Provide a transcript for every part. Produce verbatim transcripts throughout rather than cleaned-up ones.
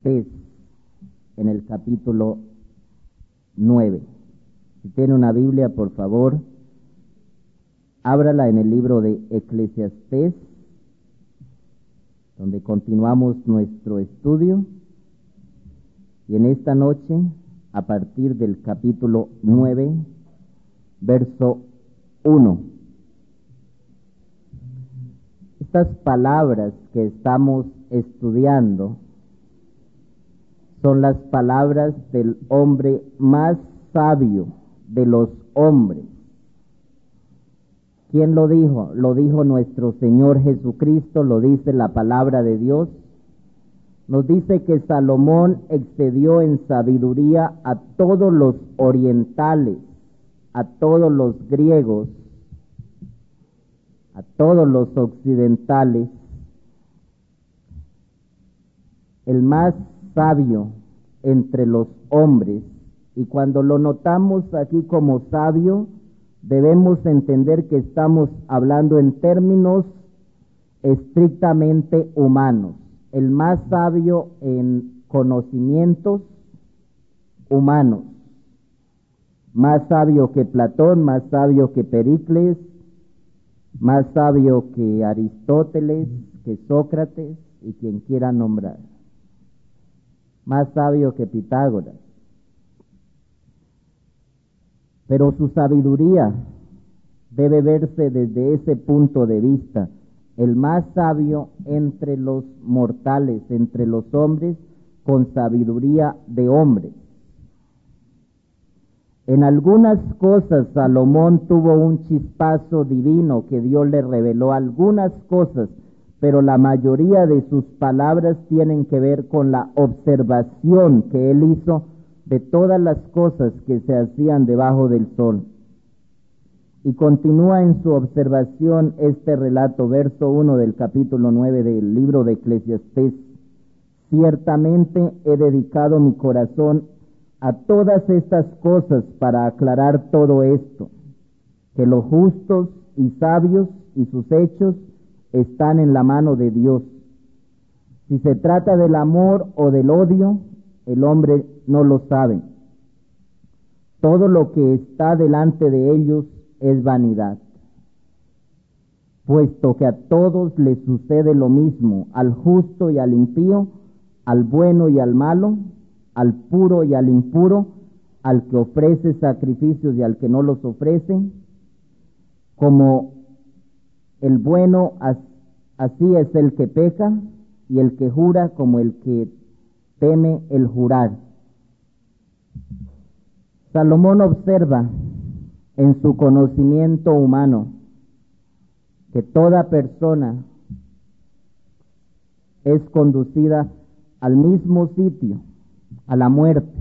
Eclesiastés, en el capítulo nueve. Si tiene una Biblia, por favor, ábrala en el libro de Eclesiastés, donde continuamos nuestro estudio. Y en esta noche, a partir del capítulo nueve, verso uno. Estas palabras que estamos estudiando son las palabras del hombre más sabio de los hombres. ¿Quién lo dijo? Lo dijo nuestro Señor Jesucristo, lo dice la palabra de Dios. Nos dice que Salomón excedió en sabiduría a todos los orientales, a todos los griegos, a todos los occidentales. El más sabio entre los hombres, y cuando lo notamos aquí como sabio, debemos entender que estamos hablando en términos estrictamente humanos. El más sabio en conocimientos humanos, más sabio que Platón, más sabio que Pericles, más sabio que Aristóteles, que Sócrates y quien quiera nombrar, más sabio que Pitágoras. Pero su sabiduría debe verse desde ese punto de vista. El más sabio entre los mortales, entre los hombres, con sabiduría de hombre. En algunas cosas Salomón tuvo un chispazo divino que Dios le reveló, algunas cosas, pero la mayoría de sus palabras tienen que ver con la observación que él hizo de todas las cosas que se hacían debajo del sol. Y continúa en su observación este relato, verso uno del capítulo nueve del libro de Eclesiastés. Ciertamente he dedicado mi corazón a todas estas cosas para aclarar todo esto, que los justos y sabios y sus hechos están en la mano de Dios. Si se trata del amor o del odio, el hombre no lo sabe. Todo lo que está delante de ellos es vanidad, puesto que a todos les sucede lo mismo, al justo y al impío, al bueno y al malo, al puro y al impuro, al que ofrece sacrificios y al que no los ofrece. Como el bueno, así es el que peca, y el que jura como el que teme el jurar. Salomón observa en su conocimiento humano que toda persona es conducida al mismo sitio, a la muerte.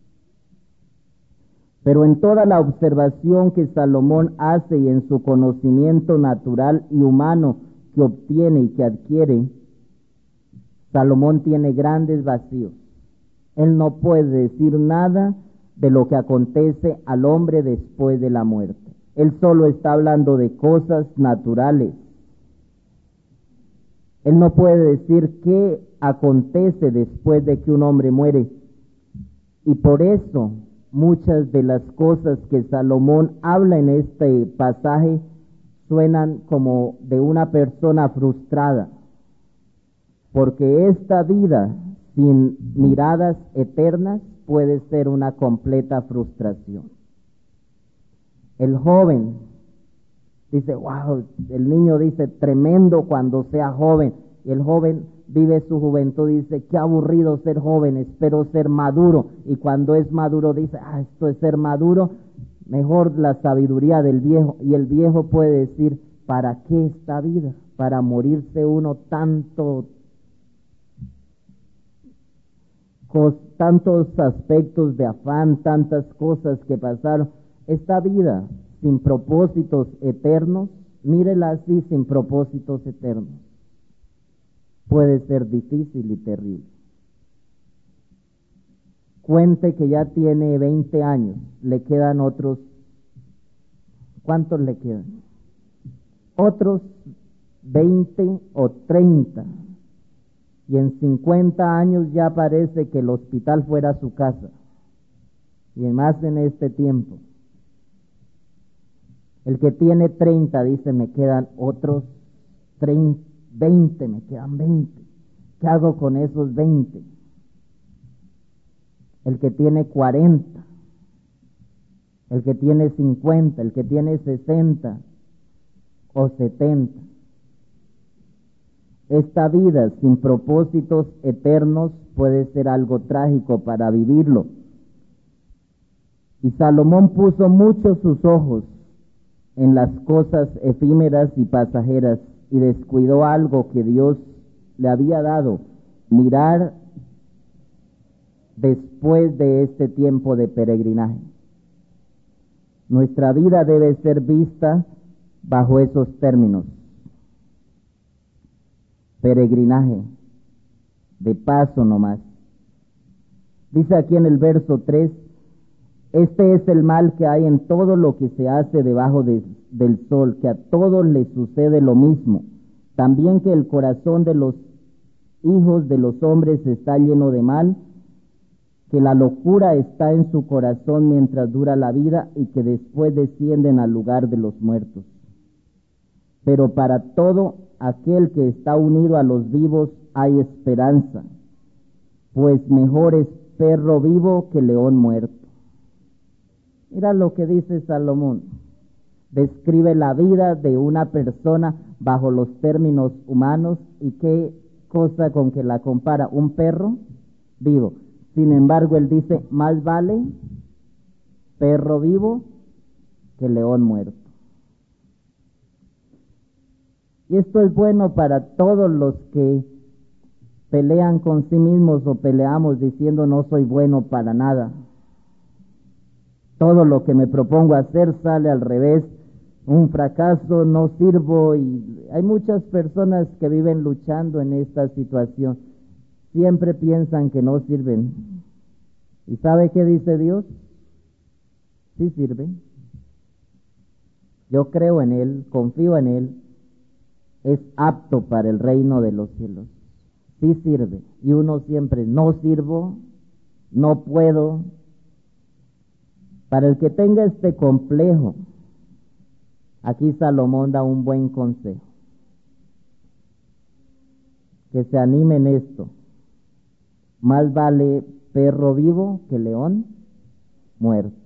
Pero en toda la observación que Salomón hace y en su conocimiento natural y humano que obtiene y que adquiere, Salomón tiene grandes vacíos. Él no puede decir nada de lo que acontece al hombre después de la muerte. Él solo está hablando de cosas naturales. Él no puede decir qué acontece después de que un hombre muere. Y por eso muchas de las cosas que Salomón habla en este pasaje suenan como de una persona frustrada, porque esta vida sin miradas eternas puede ser una completa frustración. El joven dice, wow, el niño dice, tremendo cuando sea joven, y el joven vive su juventud, dice, qué aburrido ser joven, espero ser maduro, y cuando es maduro dice, ah, esto es ser maduro, mejor la sabiduría del viejo, y el viejo puede decir, ¿para qué esta vida? Para morirse uno tanto tantos aspectos de afán, tantas cosas que pasaron. Esta vida sin propósitos eternos, mírela así, sin propósitos eternos, puede ser difícil y terrible. Cuente que ya tiene veinte años, le quedan otros, ¿cuántos le quedan? Otros veinte o treinta y en cincuenta años ya parece que el hospital fuera su casa, y más en este tiempo. El que tiene treinta dice, me quedan otros treinta, veinte, me quedan veinte. ¿Qué hago con esos veinte? El que tiene cuarenta, el que tiene cincuenta, el que tiene sesenta o setenta. Esta vida sin propósitos eternos puede ser algo trágico para vivirlo. Y Salomón puso mucho sus ojos en las cosas efímeras y pasajeras y descuidó algo que Dios le había dado, mirar después de este tiempo de peregrinaje. Nuestra vida debe ser vista bajo esos términos. Peregrinaje, de paso nomás. Dice aquí en el verso tres, este es el mal que hay en todo lo que se hace debajo de, del sol, que a todos les sucede lo mismo. También que el corazón de los hijos de los hombres está lleno de mal, que la locura está en su corazón mientras dura la vida y que después descienden al lugar de los muertos. Pero para todo aquel que está unido a los vivos hay esperanza, pues mejor es perro vivo que león muerto. Mira lo que dice Salomón. Describe la vida de una persona bajo los términos humanos y qué cosa con que la compara, un perro vivo. Sin embargo, él dice, más vale perro vivo que león muerto. Y esto es bueno para todos los que pelean con sí mismos o peleamos diciendo no soy bueno para nada. Todo lo que me propongo hacer sale al revés, un fracaso, no sirvo, y hay muchas personas que viven luchando en esta situación. Siempre piensan que no sirven. ¿Y sabe qué dice Dios? Sí sirve. Yo creo en Él, confío en Él. Es apto para el reino de los cielos. Sí sirve. Y uno siempre, no sirvo, no puedo. Para el que tenga este complejo, aquí Salomón da un buen consejo. Que se anime en esto. Más vale perro vivo que león muerto.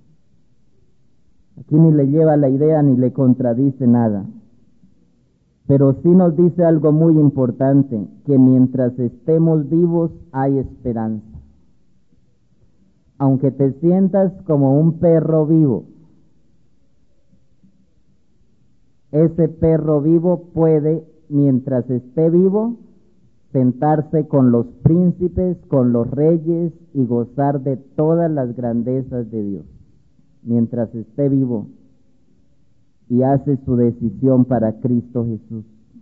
Aquí ni le lleva la idea ni le contradice nada. Pero sí nos dice algo muy importante, que mientras estemos vivos hay esperanza. Aunque te sientas como un perro vivo, ese perro vivo puede, mientras esté vivo, sentarse con los príncipes, con los reyes y gozar de todas las grandezas de Dios, mientras esté vivo y hace su decisión para Cristo Jesús.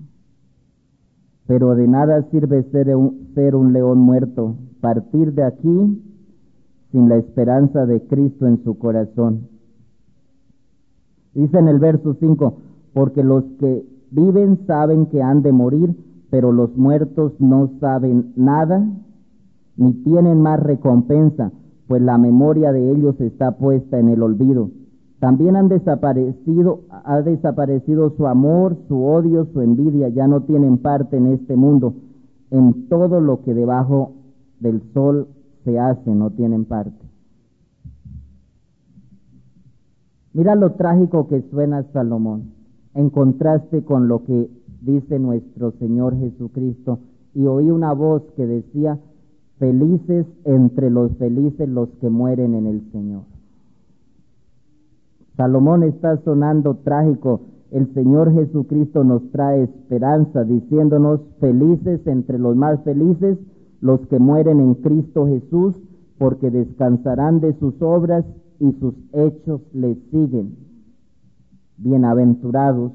Pero de nada sirve ser un, ser un león muerto, partir de aquí sin la esperanza de Cristo en su corazón. Dice en el verso cinco, porque los que viven saben que han de morir, pero los muertos no saben nada, ni tienen más recompensa, pues la memoria de ellos está puesta en el olvido. También han desaparecido, ha desaparecido su amor, su odio, su envidia, ya no tienen parte en este mundo. En todo lo que debajo del sol se hace, no tienen parte. Mira lo trágico que suena Salomón, en contraste con lo que dice nuestro Señor Jesucristo. Y oí una voz que decía, felices entre los felices los que mueren en el Señor. Salomón está sonando trágico. El Señor Jesucristo nos trae esperanza, diciéndonos felices entre los más felices, los que mueren en Cristo Jesús, porque descansarán de sus obras y sus hechos les siguen. Bienaventurados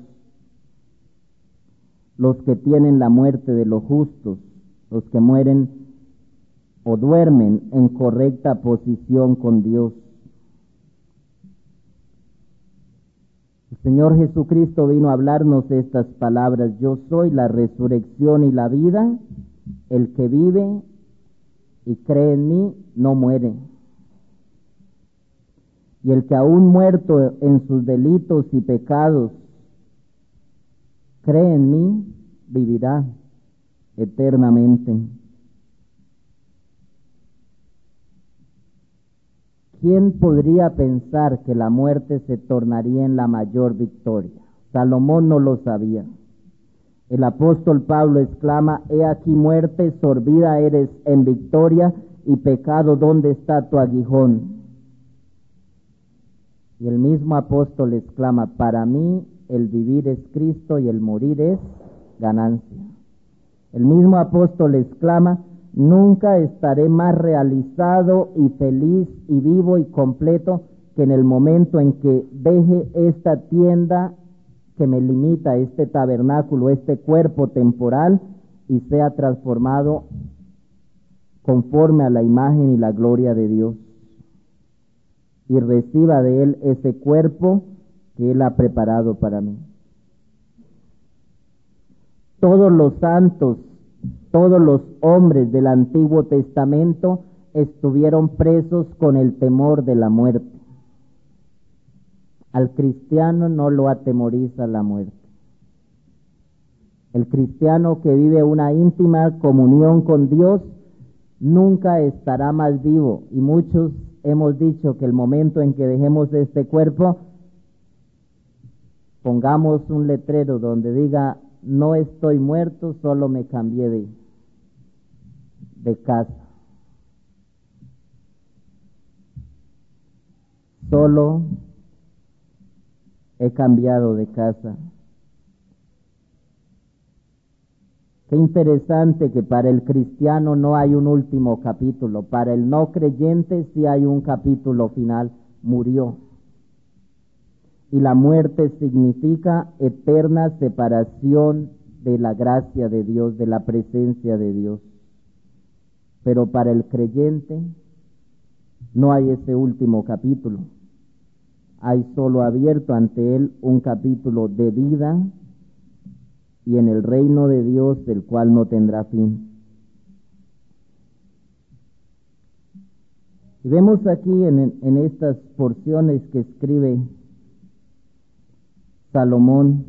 los que tienen la muerte de los justos, los que mueren o duermen en correcta posición con Dios. El Señor Jesucristo vino a hablarnos estas palabras: yo soy la resurrección y la vida. el que vive y cree en mí no muere. Y el que aún muerto en sus delitos y pecados cree en mí, vivirá eternamente. ¿Quién podría pensar que la muerte se tornaría en la mayor victoria? Salomón no lo sabía. El apóstol Pablo exclama: he aquí muerte, sorbida eres en victoria, y pecado, ¿dónde está tu aguijón? Y el mismo apóstol exclama: para mí el vivir es Cristo y el morir es ganancia. El mismo apóstol exclama: nunca estaré más realizado y feliz y vivo y completo que en el momento en que deje esta tienda que me limita, este tabernáculo, este cuerpo temporal, y sea transformado conforme a la imagen y la gloria de Dios, y reciba de Él ese cuerpo que Él ha preparado para mí. Todos los santos, todos los hombres del Antiguo Testamento estuvieron presos con el temor de la muerte. Al cristiano no lo atemoriza la muerte. El cristiano que vive una íntima comunión con Dios nunca estará más vivo, y muchos hemos dicho que el momento en que dejemos este cuerpo, pongamos un letrero donde diga: no estoy muerto, solo me cambié de, de casa. Solo he cambiado de casa. Qué interesante que para el cristiano no hay un último capítulo, para el no creyente sí hay un capítulo final: murió. Y la muerte significa eterna separación de la gracia de Dios, de la presencia de Dios. Pero para el creyente no hay ese último capítulo. Hay solo abierto ante él un capítulo de vida y en el reino de Dios, el cual no tendrá fin. Y vemos aquí en, en estas porciones que escribe Salomón,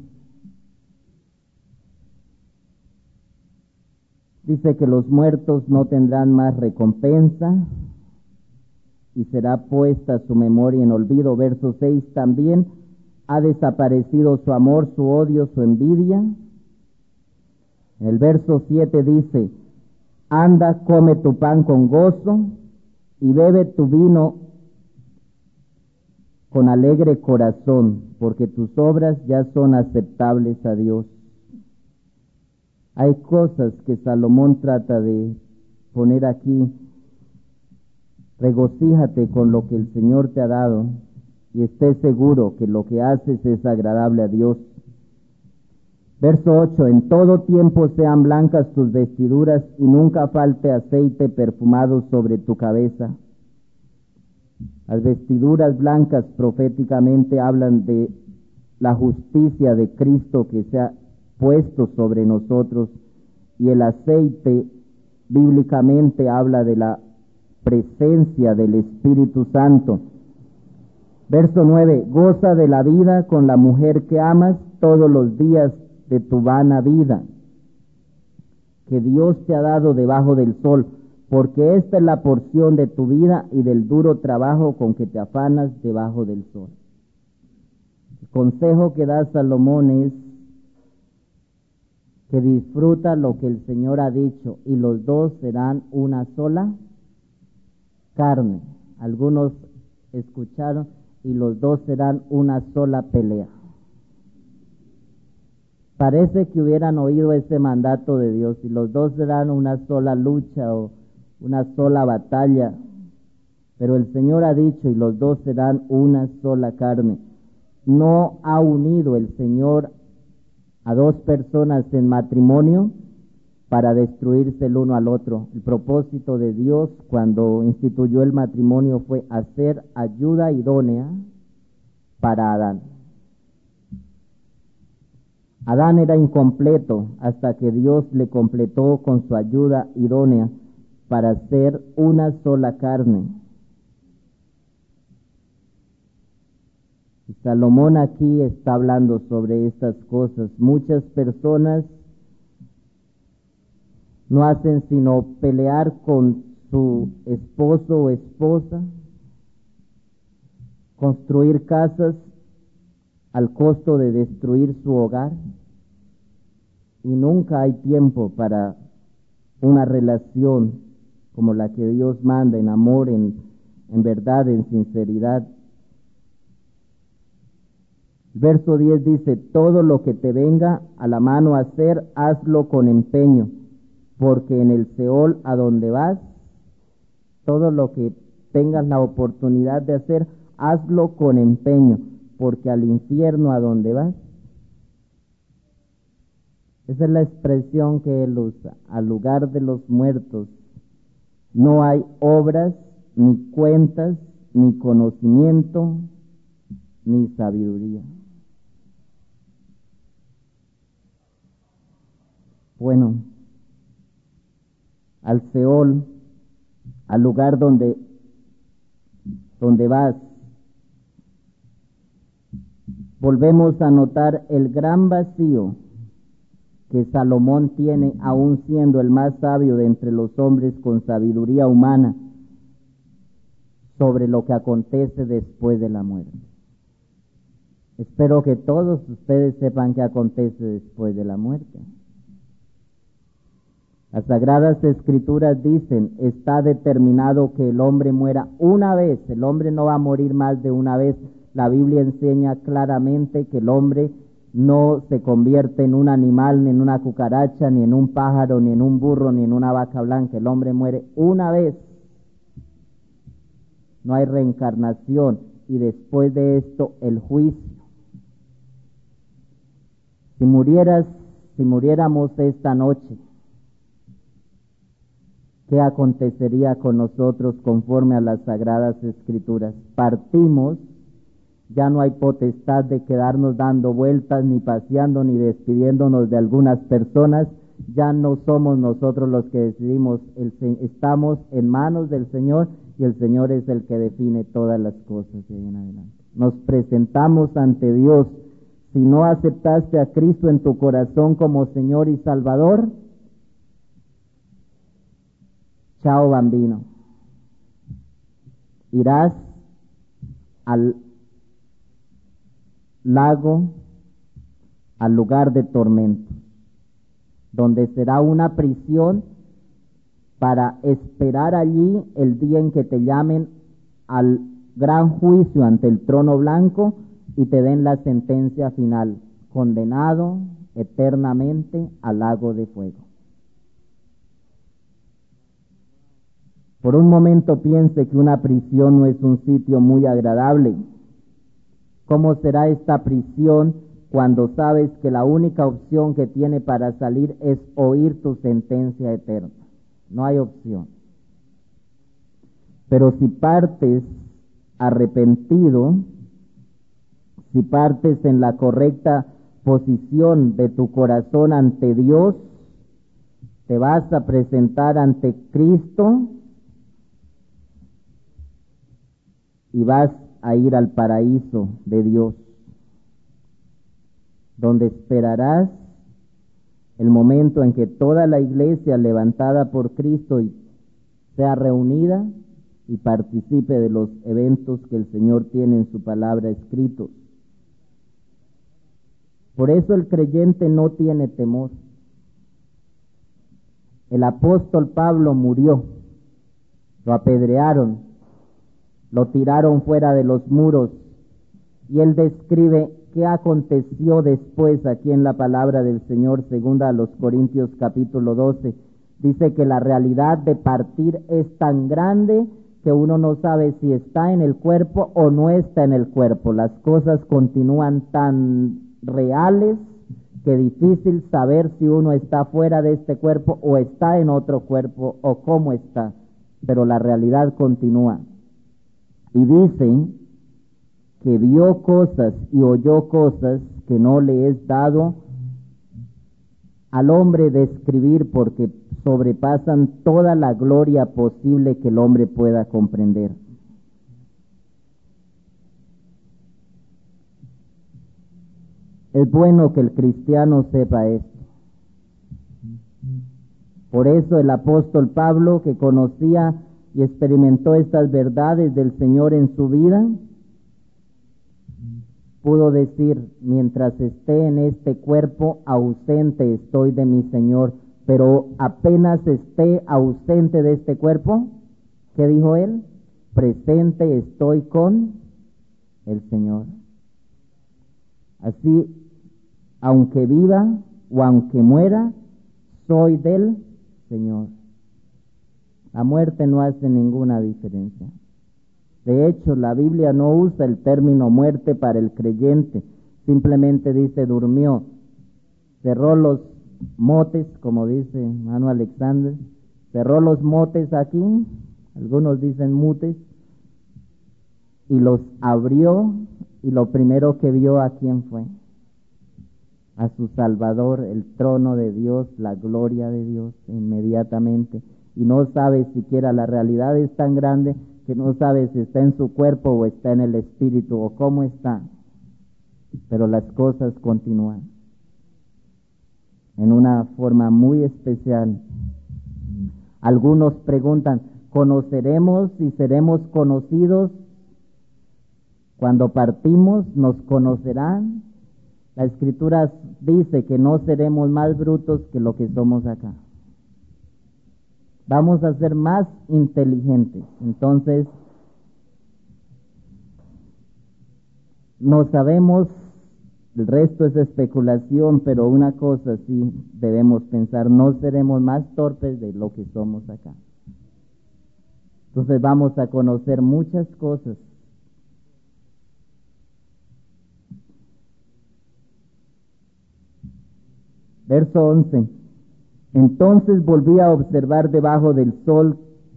dice que los muertos no tendrán más recompensa y será puesta su memoria en olvido. Verso seis, también ha desaparecido su amor, su odio, su envidia. En el verso siete dice: anda, come tu pan con gozo y bebe tu vino con alegre corazón, porque tus obras ya son aceptables a Dios. Hay cosas que Salomón trata de poner aquí. Regocíjate con lo que el Señor te ha dado y estés seguro que lo que haces es agradable a Dios. Verso ocho, en todo tiempo sean blancas tus vestiduras y nunca falte aceite perfumado sobre tu cabeza. Las vestiduras blancas proféticamente hablan de la justicia de Cristo que se ha puesto sobre nosotros, y el aceite bíblicamente habla de la presencia del Espíritu Santo. Verso nueve, goza de la vida con la mujer que amas todos los días de tu vana vida, que Dios te ha dado debajo del sol, porque esta es la porción de tu vida y del duro trabajo con que te afanas debajo del sol. El consejo que da Salomón es que disfruta lo que el Señor ha dicho, y los dos serán una sola carne. Algunos escucharon: y los dos serán una sola pelea. Parece que hubieran oído ese mandato de Dios: y los dos serán una sola lucha o una sola batalla. Pero el Señor ha dicho: y los dos serán una sola carne. No ha unido el Señor a dos personas en matrimonio para destruirse el uno al otro. El propósito de Dios cuando instituyó el matrimonio fue hacer ayuda idónea para Adán. Adán era incompleto hasta que Dios le completó con su ayuda idónea para ser una sola carne. Y Salomón aquí está hablando sobre estas cosas. Muchas personas no hacen sino pelear con su esposo o esposa, construir casas al costo de destruir su hogar, y nunca hay tiempo para una relación como la que Dios manda, en amor, en, en verdad, en sinceridad. El verso diez dice: todo lo que te venga a la mano a hacer, hazlo con empeño, porque en el Seol a donde vas, todo lo que tengas la oportunidad de hacer, hazlo con empeño, porque al infierno a donde vas. Esa es la expresión que él usa: al lugar de los muertos no hay obras, ni cuentas, ni conocimiento, ni sabiduría. Bueno, al Seol, al lugar donde, donde vas, volvemos a notar el gran vacío que Salomón tiene, aun siendo el más sabio de entre los hombres con sabiduría humana, sobre lo que acontece después de la muerte. Espero que todos ustedes sepan qué acontece después de la muerte. Las Sagradas Escrituras dicen: está determinado que el hombre muera una vez. El hombre no va a morir más de una vez. La Biblia enseña claramente que el hombre no se convierte en un animal, ni en una cucaracha, ni en un pájaro, ni en un burro, ni en una vaca blanca. El hombre muere una vez. No hay reencarnación. Y después de esto, el juicio. Si murieras, si muriéramos esta noche, ¿qué acontecería con nosotros conforme a las Sagradas Escrituras? Partimos. Ya no hay potestad de quedarnos dando vueltas, ni paseando, ni despidiéndonos de algunas personas. Ya no somos nosotros los que decidimos. El, estamos en manos del Señor, y el Señor es el que define todas las cosas de ahí en adelante. Nos presentamos ante Dios. Si no aceptaste a Cristo en tu corazón como Señor y Salvador, chao bambino. Irás al lago, al lugar de tormento, donde será una prisión para esperar allí el día en que te llamen al gran juicio ante el trono blanco y te den la sentencia final: condenado eternamente al lago de fuego. Por un momento piense que una prisión no es un sitio muy agradable. ¿Cómo será esta prisión cuando sabes que la única opción que tiene para salir es oír tu sentencia eterna? No hay opción. Pero si partes arrepentido, si partes en la correcta posición de tu corazón ante Dios, te vas a presentar ante Cristo y vas a ir al paraíso de Dios, donde esperarás el momento en que toda la iglesia levantada por Cristo sea reunida y participe de los eventos que el Señor tiene en su palabra escritos. Por eso el creyente no tiene temor. El apóstol Pablo murió, lo apedrearon, lo tiraron fuera de los muros, y él describe qué aconteció después aquí en la palabra del Señor, segunda a los Corintios capítulo doce. Dice que la realidad de partir es tan grande que uno no sabe si está en el cuerpo o no está en el cuerpo. Las cosas continúan tan reales que es difícil saber si uno está fuera de este cuerpo o está en otro cuerpo o cómo está, pero la realidad continúa. Y dicen que vio cosas y oyó cosas que no le es dado al hombre describir porque sobrepasan toda la gloria posible que el hombre pueda comprender. Es bueno que el cristiano sepa esto. Por eso el apóstol Pablo, que conocía y experimentó estas verdades del Señor en su vida, pudo decir: mientras esté en este cuerpo, ausente estoy de mi Señor, pero apenas esté ausente de este cuerpo, ¿qué dijo él? Presente estoy con el Señor. Así, aunque viva o aunque muera, soy del Señor. La muerte no hace ninguna diferencia. De hecho, la Biblia no usa el término muerte para el creyente, simplemente dice durmió, cerró los motes, como dice hermano Alexander, cerró los motes aquí, algunos dicen mutes, y los abrió, y lo primero que vio, ¿a quién fue? A su Salvador, el trono de Dios, la gloria de Dios, inmediatamente. Y no sabe siquiera, la realidad es tan grande que no sabe si está en su cuerpo o está en el espíritu o cómo está. Pero las cosas continúan en una forma muy especial. Algunos preguntan, ¿conoceremos y seremos conocidos? Cuando partimos, ¿nos conocerán? La Escritura dice que no seremos más brutos que lo que somos acá. Vamos a ser más inteligentes. Entonces, no sabemos, el resto es especulación, pero una cosa sí debemos pensar, no seremos más torpes de lo que somos acá. Entonces vamos a conocer muchas cosas. Verso once. Entonces volví a observar debajo del sol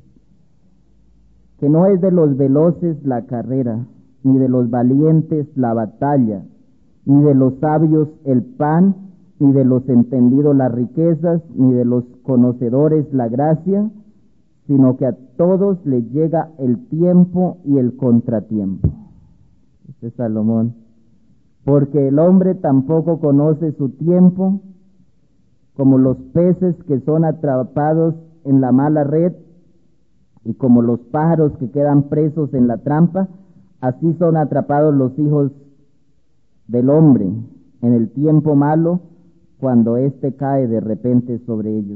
que no es de los veloces la carrera, ni de los valientes la batalla, ni de los sabios el pan, ni de los entendidos las riquezas, ni de los conocedores la gracia, sino que a todos les llega el tiempo y el contratiempo. Este es Salomón. Porque el hombre tampoco conoce su tiempo, como los peces que son atrapados en la mala red, y como los pájaros que quedan presos en la trampa, así son atrapados los hijos del hombre en el tiempo malo, cuando éste cae de repente sobre ellos.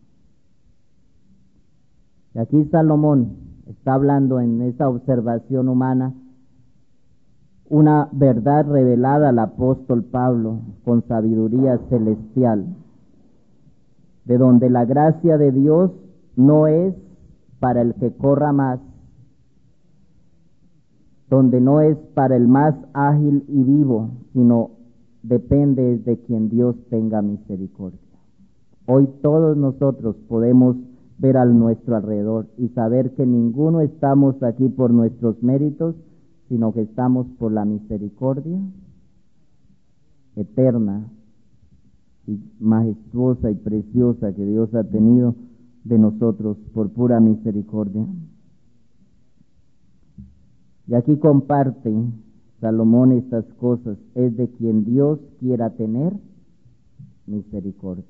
Y aquí Salomón está hablando en esa observación humana una verdad revelada al apóstol Pablo con sabiduría celestial, de donde la gracia de Dios no es para el que corra más, donde no es para el más ágil y vivo, sino depende de quien Dios tenga misericordia. Hoy todos nosotros podemos ver a nuestro alrededor y saber que ninguno estamos aquí por nuestros méritos, sino que estamos por la misericordia eterna y majestuosa y preciosa que Dios ha tenido de nosotros por pura misericordia. Y aquí comparte Salomón estas cosas, es de quien Dios quiera tener misericordia.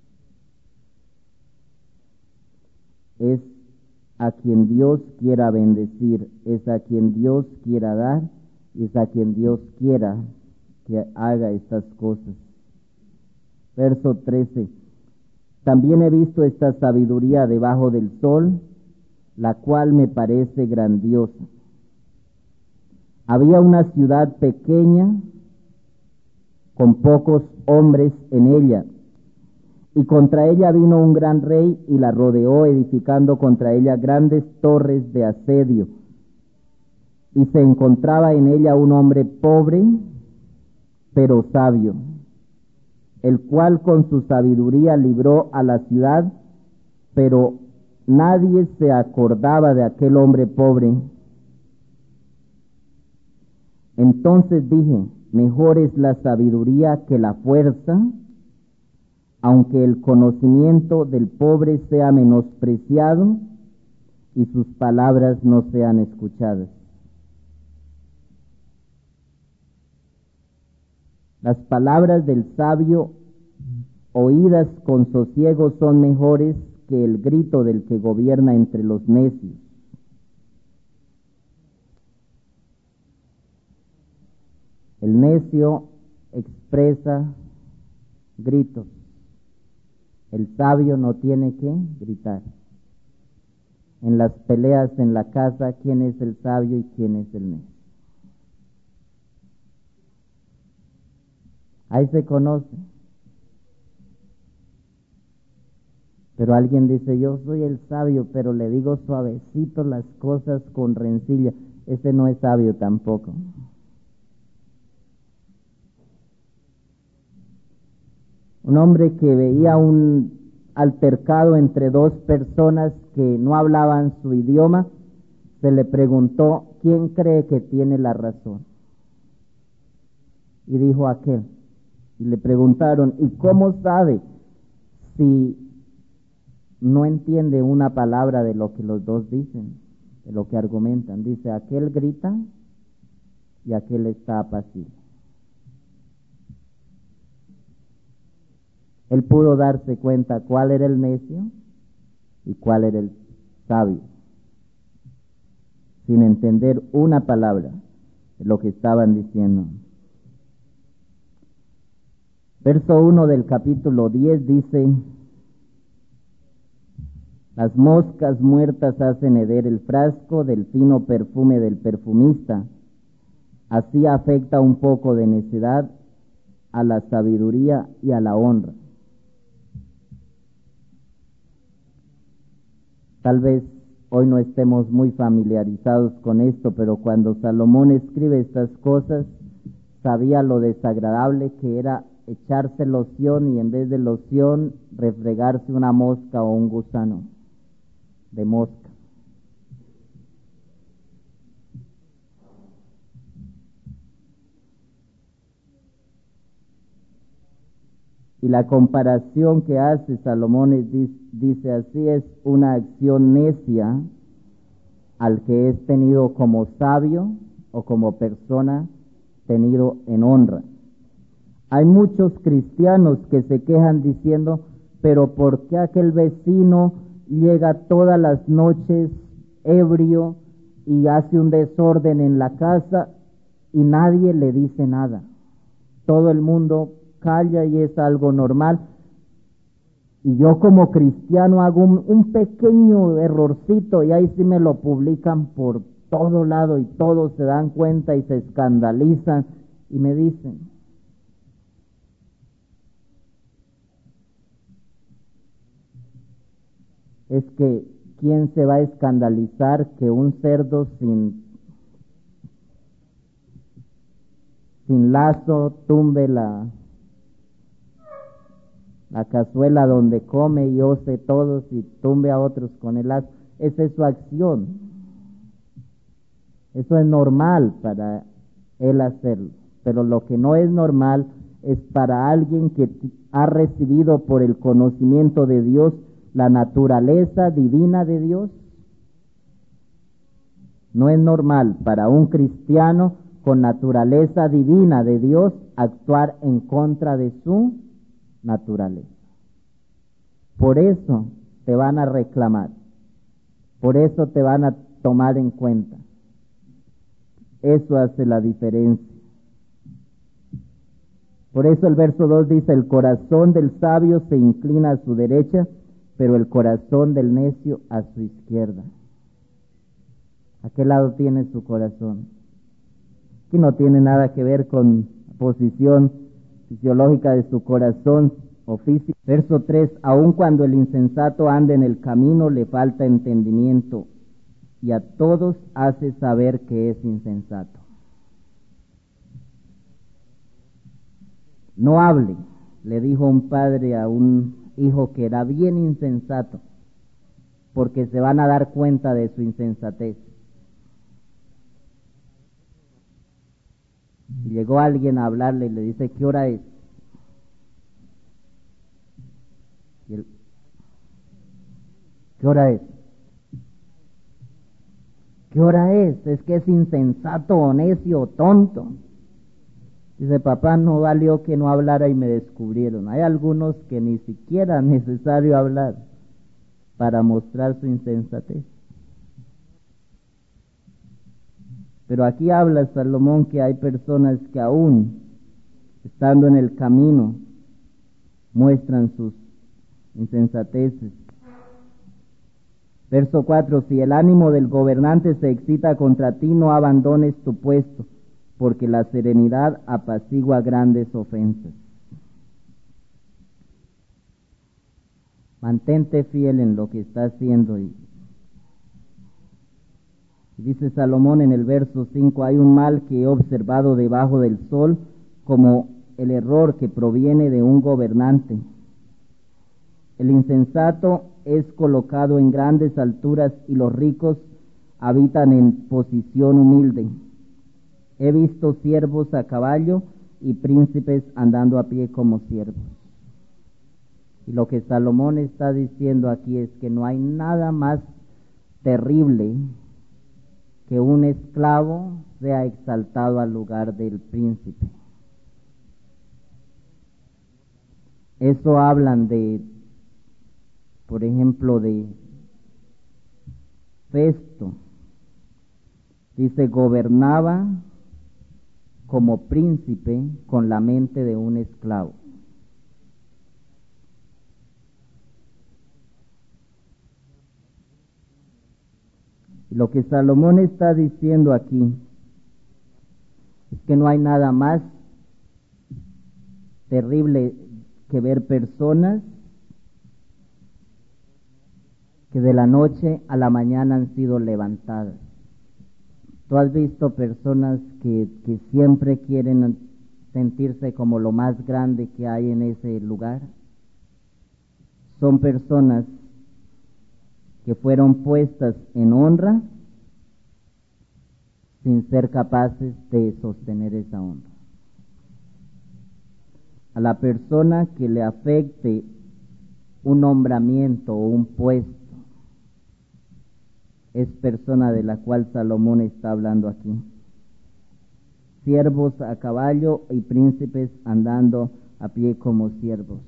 Es a quien Dios quiera bendecir, es a quien Dios quiera dar, y es a quien Dios quiera que haga estas cosas. Verso trece. También he visto esta sabiduría debajo del sol, la cual me parece grandiosa. Había una ciudad pequeña, con pocos hombres en ella, y contra ella vino un gran rey y la rodeó, edificando contra ella grandes torres de asedio. Y se encontraba en ella un hombre pobre, pero sabio, el cual con su sabiduría libró a la ciudad, pero nadie se acordaba de aquel hombre pobre. Entonces dije, mejor es la sabiduría que la fuerza, aunque el conocimiento del pobre sea menospreciado y sus palabras no sean escuchadas. Las palabras del sabio, oídas con sosiego, son mejores que el grito del que gobierna entre los necios. El necio expresa gritos. El sabio no tiene que gritar. En las peleas en la casa, ¿quién es el sabio y quién es el necio? Ahí se conoce. Pero alguien dice, yo soy el sabio, pero le digo suavecito las cosas con rencilla. Ese no es sabio tampoco. Un hombre que veía un altercado entre dos personas que no hablaban su idioma, se le preguntó, ¿quién cree que tiene la razón? Y dijo aquel. Y le preguntaron, ¿y cómo sabe si no entiende una palabra de lo que los dos dicen, de lo que argumentan? Dice, aquel grita y aquel está apacible. Él pudo darse cuenta cuál era el necio y cuál era el sabio, sin entender una palabra de lo que estaban diciendo. Verso uno del capítulo diez dice, las moscas muertas hacen heder el frasco del fino perfume del perfumista. Así afecta un poco de necedad a la sabiduría y a la honra. Tal vez hoy no estemos muy familiarizados con esto, pero cuando Salomón escribe estas cosas, sabía lo desagradable que era echarse loción y en vez de loción refregarse una mosca o un gusano de mosca. Y la comparación que hace Salomón es, dice así, es una acción necia al que es tenido como sabio o como persona tenido en honra. Hay muchos cristianos que se quejan diciendo, pero ¿por qué aquel vecino llega todas las noches ebrio y hace un desorden en la casa y nadie le dice nada? Todo el mundo calla y es algo normal. Y yo como cristiano hago un, un pequeño errorcito y ahí sí me lo publican por todo lado y todos se dan cuenta y se escandalizan y me dicen, es que ¿quién se va a escandalizar que un cerdo sin, sin lazo tumbe la, la cazuela donde come y ose todos y tumbe a otros con el lazo? Esa es su acción. Eso es normal para él hacerlo, pero lo que no es normal es para alguien que ha recibido por el conocimiento de Dios la naturaleza divina de Dios. No es normal para un cristiano con naturaleza divina de Dios actuar en contra de su naturaleza. Por eso te van a reclamar, por eso te van a tomar en cuenta. Eso hace la diferencia. Por eso el verso dos dice, el corazón del sabio se inclina a su derecha, pero el corazón del necio a su izquierda. ¿A qué lado tiene su corazón? Aquí no tiene nada que ver con la posición fisiológica de su corazón o físico. Verso tres, aun cuando el insensato ande en el camino, le falta entendimiento, y a todos hace saber que es insensato. No hable, le dijo un padre a un hijo que era bien insensato, porque se van a dar cuenta de su insensatez. Y llegó alguien a hablarle y le dice, ¿qué hora es? Y el, ¿qué hora es? ¿Qué hora es? Es que es insensato, o necio, o tonto. Dice, papá, no valió que no hablara y me descubrieron. Hay algunos que ni siquiera es necesario hablar para mostrar su insensatez. Pero aquí habla Salomón que hay personas que aún, estando en el camino, muestran sus insensateces. Verso cuatro, si el ánimo del gobernante se excita contra ti, no abandones tu puesto, porque la serenidad apacigua grandes ofensas. Mantente fiel en lo que estás haciendo. Y dice Salomón en el verso cinco, hay un mal que he observado debajo del sol, como el error que proviene de un gobernante. El insensato es colocado en grandes alturas y los ricos habitan en posición humilde. He visto siervos a caballo y príncipes andando a pie como siervos. Y lo que Salomón está diciendo aquí es que no hay nada más terrible que un esclavo sea exaltado al lugar del príncipe. Eso hablan de, por ejemplo, de Festo. Dice, gobernaba como príncipe con la mente de un esclavo. Y lo que Salomón está diciendo aquí es que no hay nada más terrible que ver personas que de la noche a la mañana han sido levantadas. ¿Tú has visto personas que, que siempre quieren sentirse como lo más grande que hay en ese lugar? Son personas que fueron puestas en honra sin ser capaces de sostener esa honra. A la persona que le afecte un nombramiento o un puesto, es persona de la cual Salomón está hablando aquí. Siervos a caballo y príncipes andando a pie como siervos.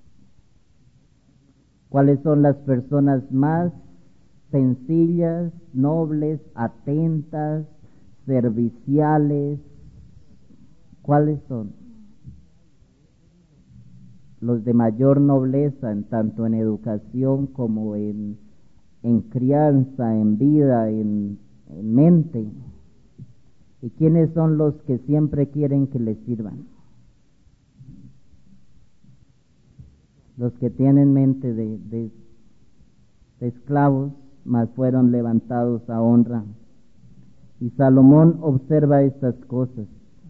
¿Cuáles son las personas más sencillas, nobles, atentas, serviciales? ¿Cuáles son? Los de mayor nobleza, en tanto en educación como en, en crianza, en vida, en, en mente. ¿Y quiénes son los que siempre quieren que les sirvan? Los que tienen mente de, de, de esclavos, mas fueron levantados a honra. Y Salomón observa estas cosas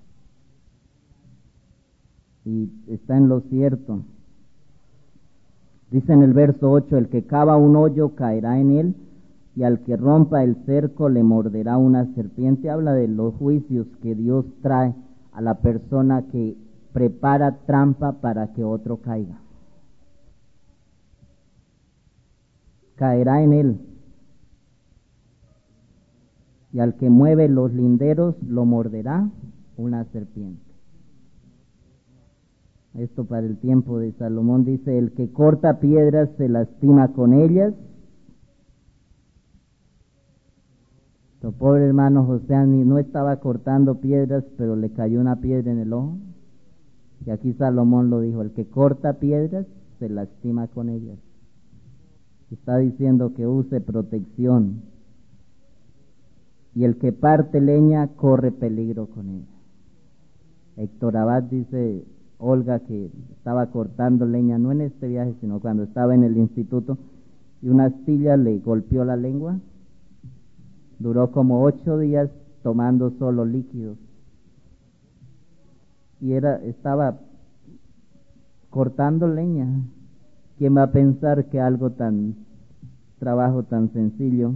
y está en lo cierto. Dice en el verso ocho, el que cava un hoyo caerá en él, y al que rompa el cerco le morderá una serpiente. Habla de los juicios que Dios trae a la persona que prepara trampa para que otro caiga. Caerá en él. Y al que mueve los linderos lo morderá una serpiente. Esto para el tiempo de Salomón. Dice, el que corta piedras se lastima con ellas. Tu pobre hermano José ni no estaba cortando piedras, pero le cayó una piedra en el ojo. Y aquí Salomón lo dijo, el que corta piedras se lastima con ellas. Está diciendo que use protección. Y el que parte leña corre peligro con ella. Héctor Abad dice, Olga, que estaba cortando leña, no en este viaje, sino cuando estaba en el instituto, y una astilla le golpeó la lengua. Duró como ocho días tomando solo líquidos. Y era, estaba cortando leña. ¿Quién va a pensar que algo tan, trabajo tan sencillo?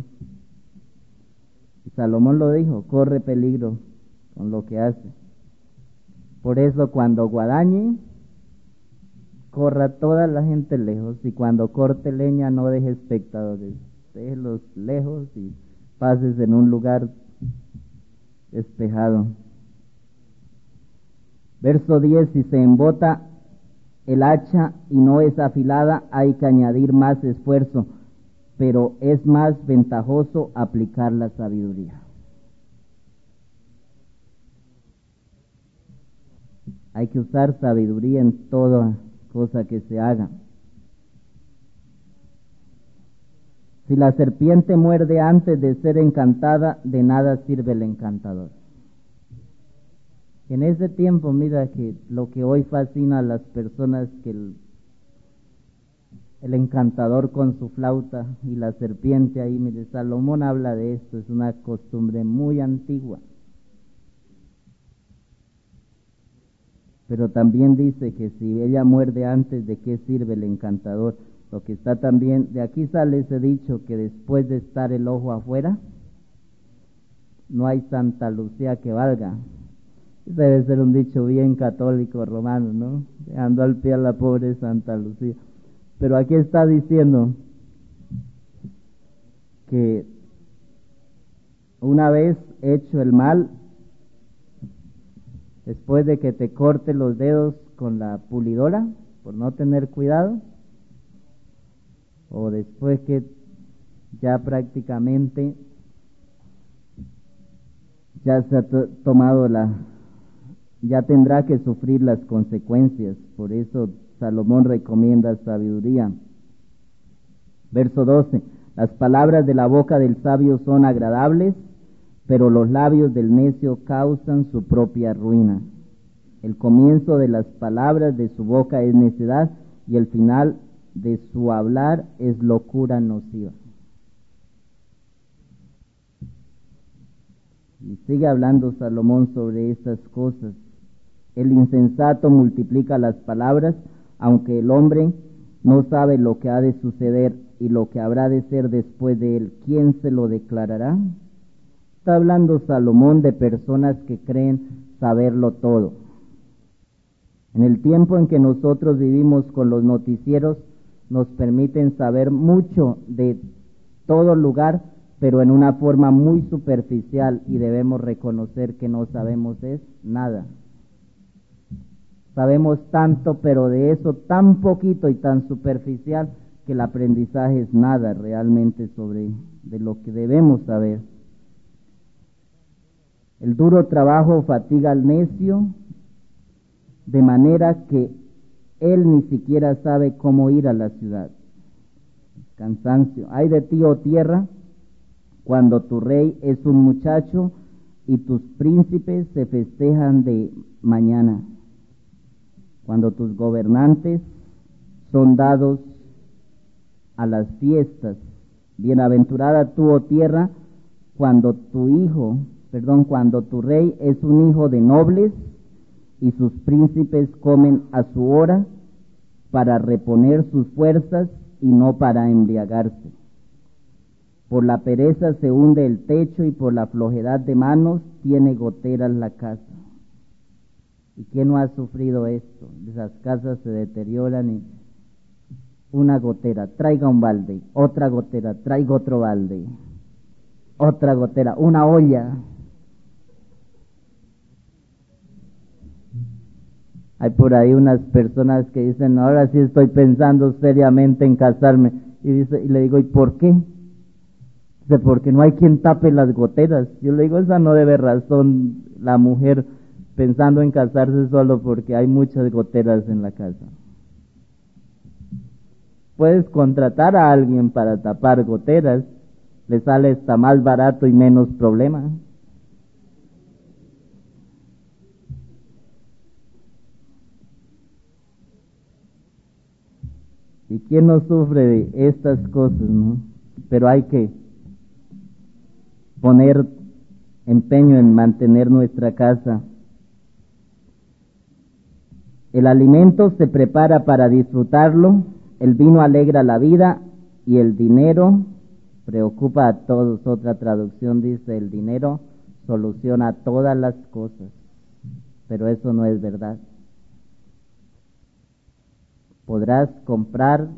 Y Salomón lo dijo, corre peligro con lo que hace. Por eso cuando guadañe, corra toda la gente lejos, y cuando corte leña no deje espectadores, déjelos lejos y pases en un lugar despejado. Verso diez, si se embota el hacha y no es afilada, hay que añadir más esfuerzo, pero es más ventajoso aplicar la sabiduría. Hay que usar sabiduría en toda cosa que se haga. Si la serpiente muerde antes de ser encantada, de nada sirve el encantador. En ese tiempo, mira que lo que hoy fascina a las personas, que el, el encantador con su flauta y la serpiente ahí, mire, Salomón habla de esto, es una costumbre muy antigua. Pero también dice que si ella muerde antes, ¿de qué sirve el encantador? Lo que está también, de aquí sale ese dicho que después de estar el ojo afuera, no hay Santa Lucía que valga. Debe ser un dicho bien católico romano, ¿no? Dejando al pie a la pobre Santa Lucía. Pero aquí está diciendo que una vez hecho el mal, después de que te corte los dedos con la pulidora por no tener cuidado, o después que ya prácticamente ya se ha to- tomado la, ya tendrá que sufrir las consecuencias. Por eso Salomón recomienda sabiduría. Verso doce, las palabras de la boca del sabio son agradables, pero los labios del necio causan su propia ruina. El comienzo de las palabras de su boca es necedad, y el final de su hablar es locura nociva. Y sigue hablando Salomón sobre estas cosas. El insensato multiplica las palabras, aunque el hombre no sabe lo que ha de suceder y lo que habrá de ser después de él, ¿quién se lo declarará? Está hablando Salomón de personas que creen saberlo todo. En el tiempo en que nosotros vivimos con los noticieros, nos permiten saber mucho de todo lugar, pero en una forma muy superficial, y debemos reconocer que no sabemos es nada. Sabemos tanto, pero de eso tan poquito y tan superficial, que el aprendizaje es nada realmente sobre de lo que debemos saber. El duro trabajo fatiga al necio, de manera que él ni siquiera sabe cómo ir a la ciudad. Cansancio. Ay de ti, oh tierra, cuando tu rey es un muchacho y tus príncipes se festejan de mañana, cuando tus gobernantes son dados a las fiestas. Bienaventurada tú, oh tierra, cuando tu hijo, perdón, cuando tu rey es un hijo de nobles y sus príncipes comen a su hora para reponer sus fuerzas y no para embriagarse. Por la pereza se hunde el techo y por la flojedad de manos tiene goteras la casa. ¿Y quién no ha sufrido esto? Esas casas se deterioran y una gotera, traiga un balde, otra gotera, traiga otro balde, otra gotera, una olla. Hay por ahí unas personas que dicen, ahora sí estoy pensando seriamente en casarme. Y dice, y le digo, ¿y por qué? Dice, porque no hay quien tape las goteras. Yo le digo, esa no debe razón la mujer pensando en casarse solo porque hay muchas goteras en la casa. Puedes contratar a alguien para tapar goteras, le sale hasta más barato y menos problema. ¿Y quién no sufre de estas cosas, no? Pero hay que poner empeño en mantener nuestra casa. El alimento se prepara para disfrutarlo, el vino alegra la vida y el dinero preocupa a todos. Otra traducción dice, el dinero soluciona todas las cosas, pero eso no es verdad. Podrás comprar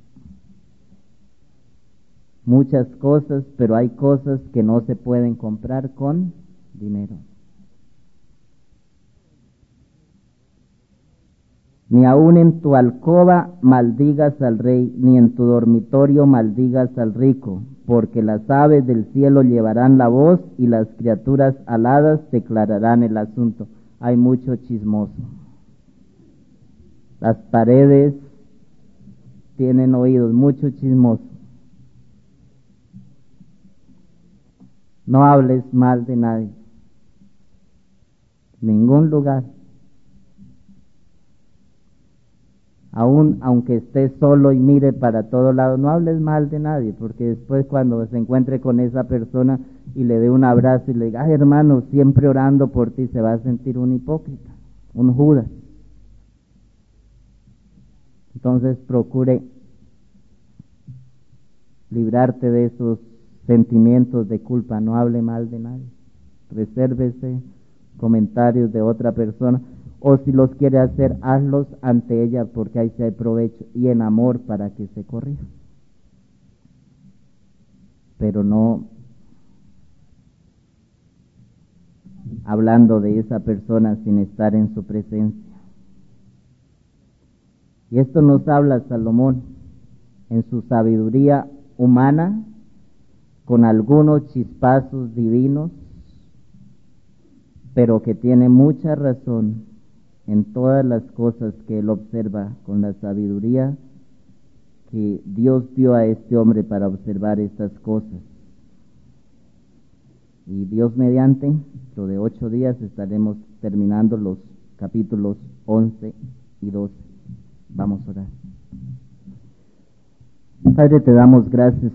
muchas cosas, pero hay cosas que no se pueden comprar con dinero. Ni aun en tu alcoba maldigas al rey, ni en tu dormitorio maldigas al rico, porque las aves del cielo llevarán la voz y las criaturas aladas declararán el asunto. Hay mucho chismoso. Las paredes tienen oídos, mucho chismoso. No hables mal de nadie. Ningún lugar. Aún aunque estés solo y mire para todos lados, no hables mal de nadie, porque después cuando se encuentre con esa persona y le dé un abrazo y le diga, ay hermano, siempre orando por ti, se va a sentir un hipócrita, un Judas. Entonces procure librarte de esos sentimientos de culpa, no hable mal de nadie, resérvese comentarios de otra persona, o si los quiere hacer, hazlos ante ella, porque ahí se hay provecho y en amor para que se corrija. Pero no hablando de esa persona sin estar en su presencia. Y esto nos habla Salomón en su sabiduría humana, con algunos chispazos divinos, pero que tiene mucha razón en todas las cosas que él observa con la sabiduría que Dios dio a este hombre para observar estas cosas. Y Dios mediante, dentro de ocho días estaremos terminando los capítulos once y doce. Vamos a orar. Padre, te damos gracias